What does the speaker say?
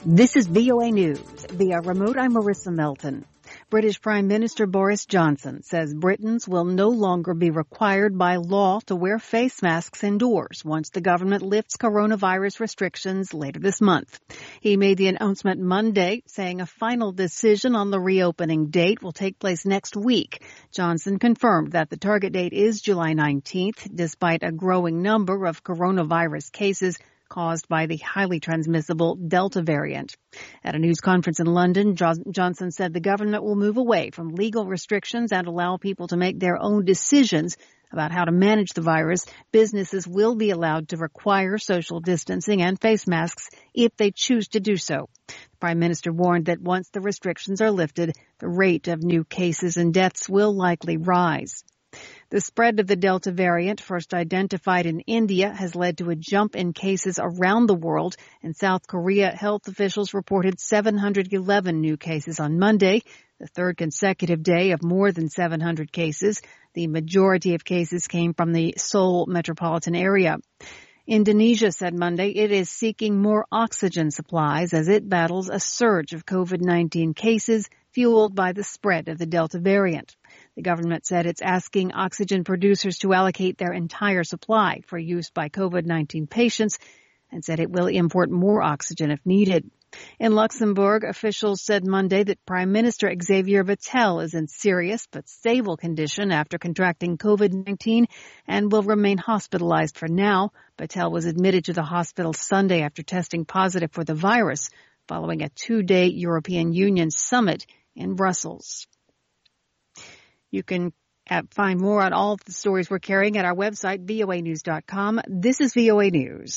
This is VOA News. Via remote, I'm Marissa Melton. British Prime Minister Boris Johnson says Britons will no longer be required by law to wear face masks indoors once the government lifts coronavirus restrictions later this month. He made the announcement Monday, saying a final decision on the reopening date will take place next week. Johnson confirmed that the target date is July 19th, despite a growing number of coronavirus cases caused by the highly transmissible Delta variant. At a news conference in London, Johnson said the government will move away from legal restrictions and allow people to make their own decisions about how to manage the virus. Businesses will be allowed to require social distancing and face masks if they choose to do so. The Prime Minister warned that once the restrictions are lifted, the rate of new cases and deaths will likely rise. The spread of the Delta variant, first identified in India, has led to a jump in cases around the world. In South Korea, health officials reported 711 new cases on Monday, the third consecutive day of more than 700 cases. The majority of cases came from the Seoul metropolitan area. Indonesia said Monday it is seeking more oxygen supplies as it battles a surge of COVID-19 cases fueled by the spread of the Delta variant. The government said it's asking oxygen producers to allocate their entire supply for use by COVID-19 patients and said it will import more oxygen if needed. In Luxembourg, officials said Monday that Prime Minister Xavier Bettel is in serious but stable condition after contracting COVID-19 and will remain hospitalized for now. Bettel was admitted to the hospital Sunday after testing positive for the virus following a 2-day European Union summit in Brussels. You can find more on all of the stories we're carrying at our website, voanews.com. This is VOA News.